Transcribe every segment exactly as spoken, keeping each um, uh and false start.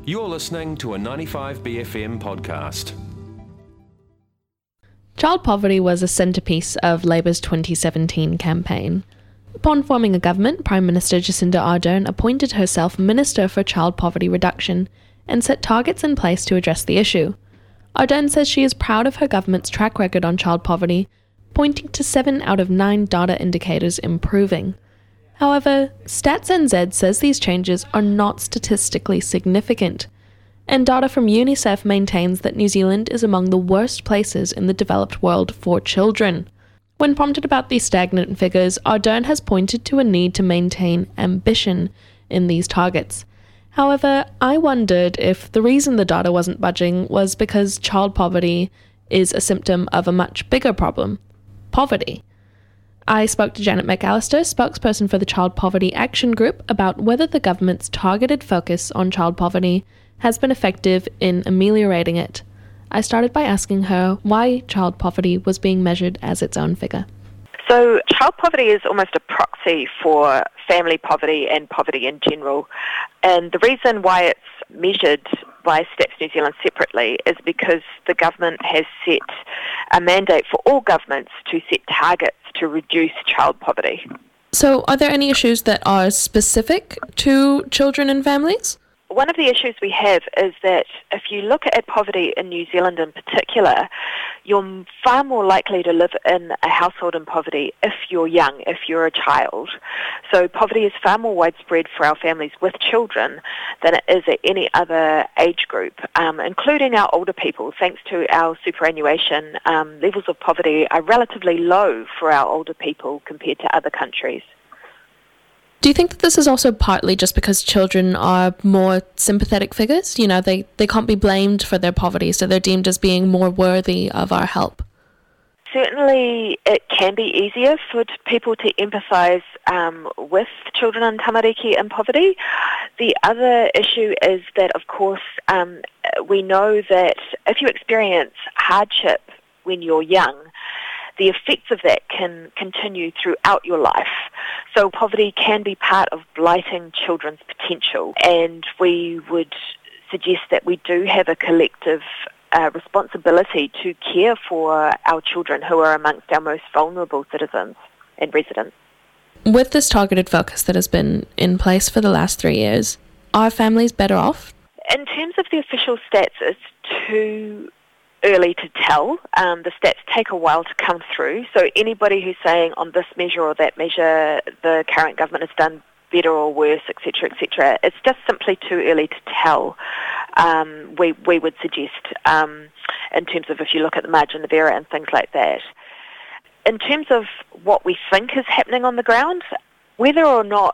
You're listening to a ninety-five B F M podcast. Child poverty was a centrepiece of Labour's twenty seventeen campaign. Upon forming a government, Prime Minister Jacinda Ardern appointed herself Minister for Child Poverty Reduction and set targets in place to address the issue. Ardern says she is proud of her government's track record on child poverty, pointing to seven out of nine data indicators improving. However, Stats N Z says these changes are not statistically significant, and data from UNICEF maintains that New Zealand is among the worst places in the developed world for children. When prompted about these stagnant figures, Ardern has pointed to a need to maintain ambition in these targets. However, I wondered if the reason the data wasn't budging was because child poverty is a symptom of a much bigger problem: poverty. I spoke to Janet McAllister, spokesperson for the Child Poverty Action Group, about whether the government's targeted focus on child poverty has been effective in ameliorating it. I started by asking her why child poverty was being measured as its own figure. So child poverty is almost a proxy for family poverty and poverty in general. And the reason why it's measured by Stats New Zealand separately is because the government has set a mandate for all governments to set targets to reduce child poverty. So are there any issues that are specific to children and families? One of the issues we have is that if you look at poverty in New Zealand in particular, you're far more likely to live in a household in poverty if you're young, if you're a child. So poverty is far more widespread for our families with children than it is at any other age group, um, including our older people. Thanks to our superannuation, um, levels of poverty are relatively low for our older people compared to other countries. Do you think that this is also partly just because children are more sympathetic figures? You know, they, they can't be blamed for their poverty, so they're deemed as being more worthy of our help. Certainly it can be easier for people to empathise um, with children in tamariki in poverty. The other issue is that, of course, um, we know that if you experience hardship when you're young, the effects of that can continue throughout your life. So poverty can be part of blighting children's potential, and we would suggest that we do have a collective uh, responsibility to care for our children who are amongst our most vulnerable citizens and residents. With this targeted focus that has been in place for the last three years, are families better off? In terms of the official stats, it's too early to tell. Um, the stats take a while to come through, so anybody who's saying on this measure or that measure the current government has done better or worse, et cetera, et cetera, it's just simply too early to tell, um, we, we would suggest, um, in terms of if you look at the margin of error and things like that. In terms of what we think is happening on the ground, whether or not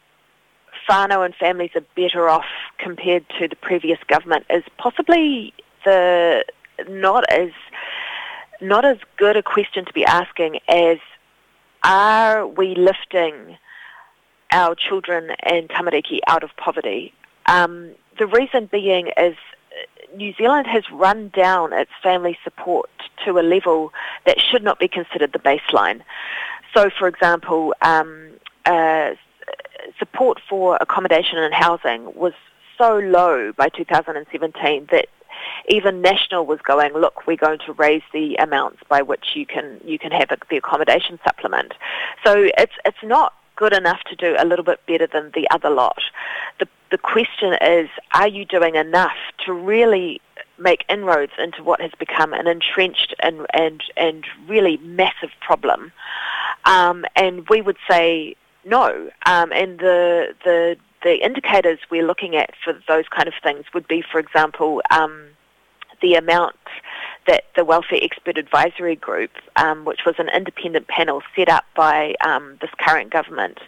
whānau and families are better off compared to the previous government is possibly the not as not as good a question to be asking as are we lifting our children and tamariki out of poverty. Um, the reason being is New Zealand has run down its family support to a level that should not be considered the baseline. So, for example, um, uh, support for accommodation and housing was so low by two thousand seventeen that even National was going, look, we're going to raise the amounts by which you can you can have a, the accommodation supplement. So it's it's not good enough to do a little bit better than the other lot. The the question is, are you doing enough to really make inroads into what has become an entrenched and and, and really massive problem? Um, and we would say no. Um, and the the The indicators we're looking at for those kind of things would be, for example, um, the amount that the Welfare Expert Advisory Group, um, which was an independent panel set up by um, this current government,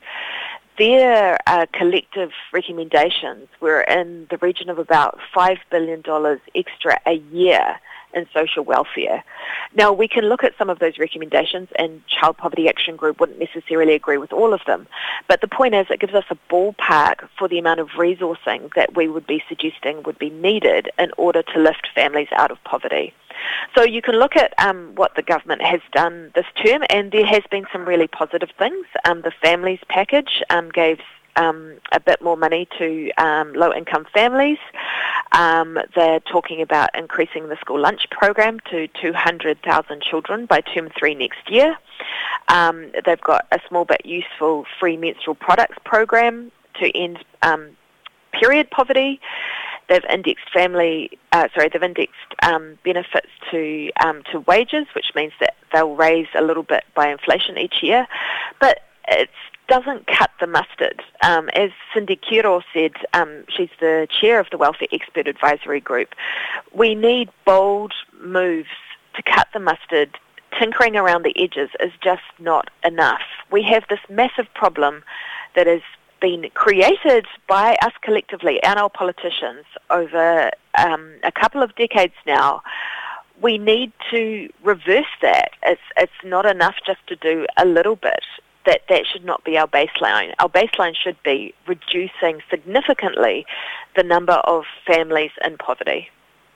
their uh, collective recommendations were in the region of about five billion dollars extra a year in social welfare. Now, we can look at some of those recommendations, and Child Poverty Action Group wouldn't necessarily agree with all of them, but the point is it gives us a ballpark for the amount of resourcing that we would be suggesting would be needed in order to lift families out of poverty. So you can look at um, what the government has done this term, and there has been some really positive things. Um, the Families Package um, gave um, a bit more money to um, low-income families. Um, they're talking about increasing the school lunch program to two hundred thousand children by term three next year. Um, they've got a small but useful free menstrual products program to end um, period poverty. They've indexed family, uh, sorry, they've indexed um, benefits to um, to wages, which means that they'll raise a little bit by inflation each year. But it doesn't cut the mustard. Um, as Cindy Kiro said, um, she's the chair of the Welfare Expert Advisory Group, we need bold moves to cut the mustard. Tinkering around the edges is just not enough. We have this massive problem that has been created by us collectively and our politicians over um, a couple of decades now. We need to reverse that. It's, it's not enough just to do a little bit. That, that should not be our baseline. Our baseline should be reducing significantly the number of families in poverty.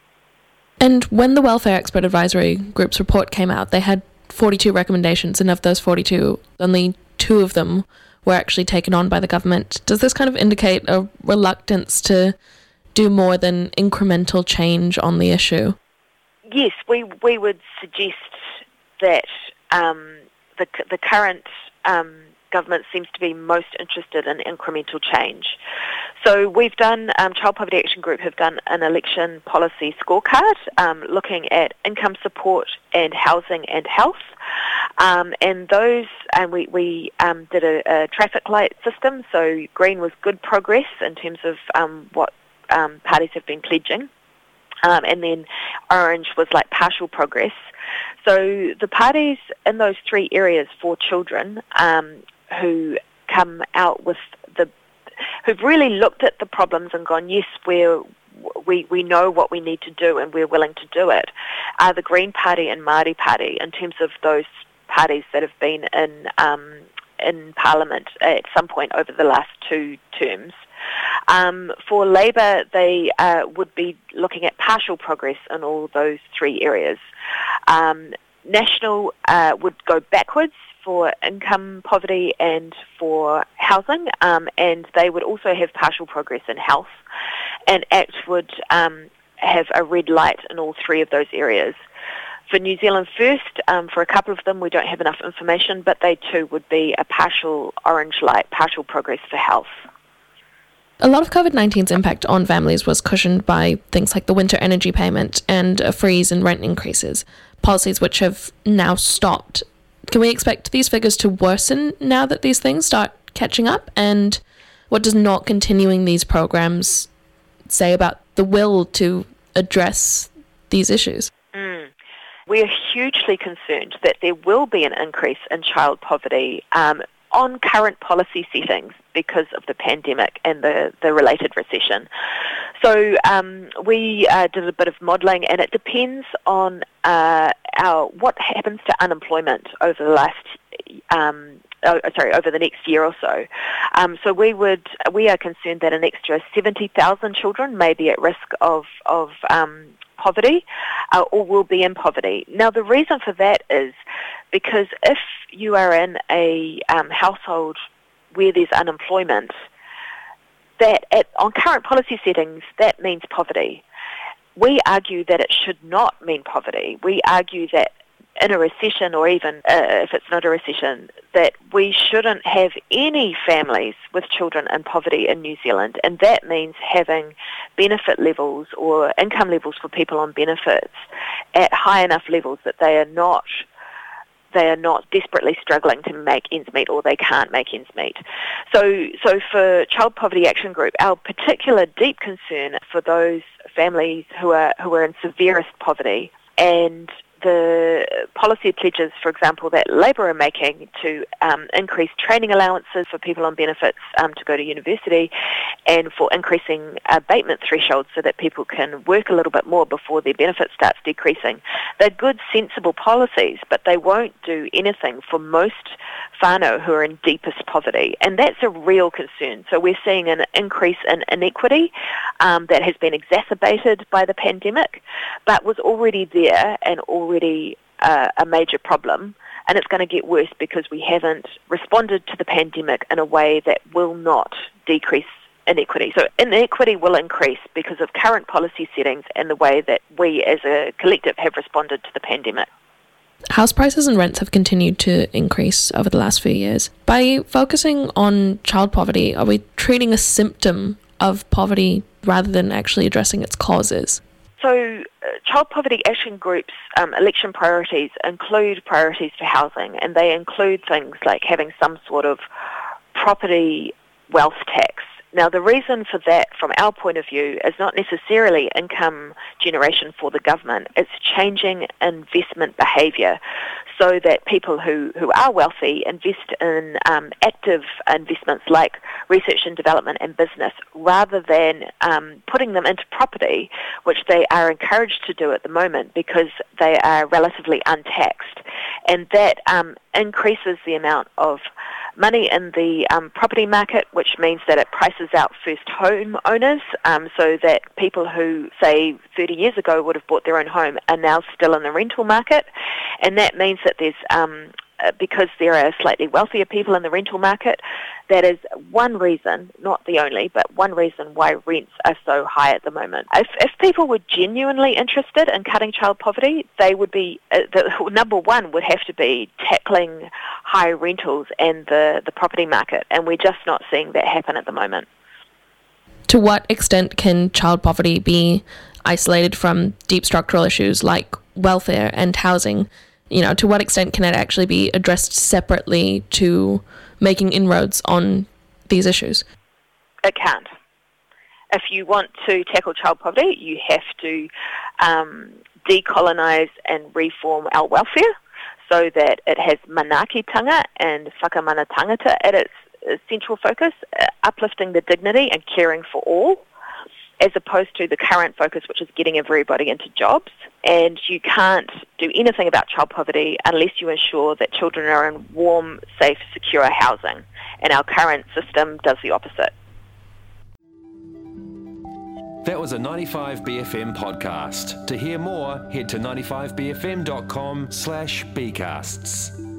And when the Welfare Expert Advisory Group's report came out, they had forty-two recommendations, and of those forty-two, only two of them were actually taken on by the government. Does this kind of indicate a reluctance to do more than incremental change on the issue? Yes, we we would suggest that um, the the current um, government seems to be most interested in incremental change. So we've done, um, Child Poverty Action Group have done an election policy scorecard um, looking at income support and housing and health. Um, and those, and we, we um, did a, a traffic light system, so green was good progress in terms of um, what um, parties have been pledging. Um, and then orange was like partial progress. So the parties in those three areas for children um, who come out with the, who've really looked at the problems and gone, yes, we're, we we know what we need to do and we're willing to do it, are the Green Party and Māori Party in terms of those parties that have been in um, in Parliament at some point over the last two terms. Um, for Labour, they uh, would be looking at partial progress in all those three areas. Um, National uh, would go backwards for income poverty and for housing, um, and they would also have partial progress in health. And ACT would um, have a red light in all three of those areas. For New Zealand First, um, for a couple of them we don't have enough information, but they too would be a partial orange light, partial progress for health. A lot of COVID nineteen's impact on families was cushioned by things like the winter energy payment and a freeze in rent increases, policies which have now stopped. Can we expect these figures to worsen now that these things start catching up? And what does not continuing these programs say about the will to address these issues? Mm. We are hugely concerned that there will be an increase in child poverty um, on current policy settings because of the pandemic and the, the related recession. So um, we uh, did a bit of modelling, and it depends on uh, our what happens to unemployment over the last um, oh, sorry over the next year or so. Um, so we would we are concerned that an extra seventy thousand children may be at risk of of um, poverty uh, or will be in poverty. Now the reason for that is because if you are in a um, household where there's unemployment, that at, on current policy settings, that means poverty. We argue that it should not mean poverty. We argue that in a recession, or even uh, if it's not a recession, that we shouldn't have any families with children in poverty in New Zealand, and that means having benefit levels or income levels for people on benefits at high enough levels that they are not they are not desperately struggling to make ends meet, or they can't make ends meet. So, so for Child Poverty Action Group, our particular deep concern for those families who are who are in severest poverty, and the policy pledges, for example, that Labour are making to um, increase training allowances for people on benefits um, to go to university, and for increasing abatement thresholds so that people can work a little bit more before their benefit starts decreasing. They're good, sensible policies, but they won't do anything for most whānau who are in deepest poverty, and that's a real concern. So we're seeing an increase in inequity um, that has been exacerbated by the pandemic, but was already there and already uh, a major problem, and it's going to get worse because we haven't responded to the pandemic in a way that will not decrease inequity. So inequity will increase because of current policy settings and the way that we as a collective have responded to the pandemic. House prices and rents have continued to increase over the last few years. By focusing on child poverty, are we treating a symptom of poverty rather than actually addressing its causes? So uh, Child Poverty Action Group's um, election priorities include priorities for housing, and they include things like having some sort of property wealth tax. Now, the reason for that, from our point of view, is not necessarily income generation for the government. It's changing investment behaviour so that people who, who are wealthy invest in um, active investments like research and development and business, rather than um, putting them into property, which they are encouraged to do at the moment because they are relatively untaxed. And that um, increases the amount of money in the um, property market, which means that it prices out first home owners, um, so that people who, say, thirty years ago would have bought their own home are now still in the rental market. And that means that there's, um, because there are slightly wealthier people in the rental market, that is one reason, not the only, but one reason why rents are so high at the moment. If, if people were genuinely interested in cutting child poverty, they would be, uh, the number one would have to be tackling high rentals and the, the property market, and we're just not seeing that happen at the moment. To what extent can child poverty be isolated from deep structural issues like welfare and housing? You know, to what extent can it actually be addressed separately to making inroads on these issues? It can't. If you want to tackle child poverty, you have to um, decolonise and reform our welfare so that it has manaakitanga and whakamana tangata at its central focus, uh, uplifting the dignity and caring for all, as opposed to the current focus, which is getting everybody into jobs. And you can't do anything about child poverty unless you ensure that children are in warm, safe, secure housing. And our current system does the opposite. That was a ninety-five B F M podcast. To hear more, head to ninety-five b f m dot com slash bcasts.